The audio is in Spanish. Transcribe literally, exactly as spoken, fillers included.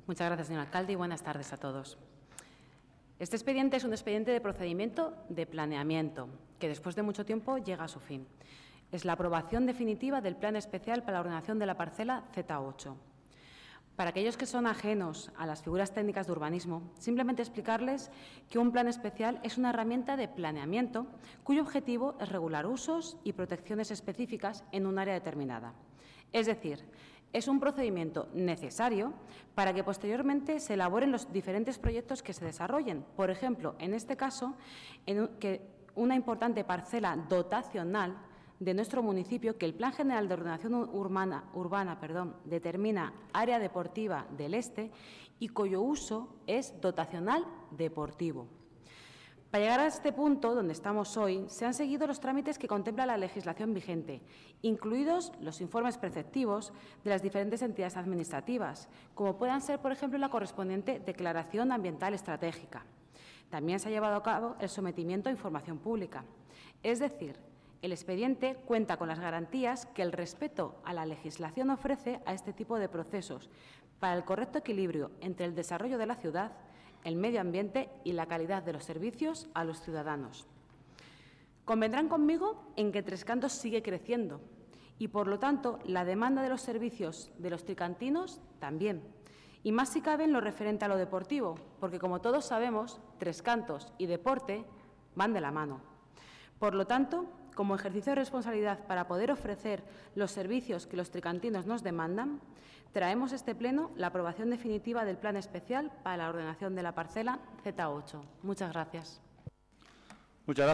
Muchas gracias, señor alcalde, y buenas tardes a todos. Este expediente es un expediente de procedimiento de planeamiento, que después de mucho tiempo llega a su fin. Es la aprobación definitiva del Plan Especial para la Ordenación de la Parcela Z ocho. Para aquellos que son ajenos a las figuras técnicas de urbanismo, simplemente explicarles que un plan especial es una herramienta de planeamiento cuyo objetivo es regular usos y protecciones específicas en un área determinada. Es decir, es un procedimiento necesario para que posteriormente se elaboren los diferentes proyectos que se desarrollen. Por ejemplo, en este caso, en un, que una importante parcela dotacional de nuestro municipio, que el Plan General de Ordenación Urbana, urbana perdón, determina área deportiva del Este y cuyo uso es dotacional deportivo. Para llegar a este punto, donde estamos hoy, se han seguido los trámites que contempla la legislación vigente, incluidos los informes preceptivos de las diferentes entidades administrativas, como puedan ser, por ejemplo, la correspondiente Declaración Ambiental Estratégica. También se ha llevado a cabo el sometimiento a información pública. Es decir, el expediente cuenta con las garantías que el respeto a la legislación ofrece a este tipo de procesos para el correcto equilibrio entre el desarrollo de la ciudad, el medio ambiente y la calidad de los servicios a los ciudadanos. Convendrán conmigo en que Tres Cantos sigue creciendo y, por lo tanto, la demanda de los servicios de los tricantinos también. Y más si cabe en lo referente a lo deportivo, porque, como todos sabemos, Tres Cantos y deporte van de la mano. Por lo tanto, como ejercicio de responsabilidad para poder ofrecer los servicios que los tricantinos nos demandan, traemos a este Pleno la aprobación definitiva del Plan Especial para la Ordenación de la Parcela Z ocho. Muchas gracias. Muchas gracias.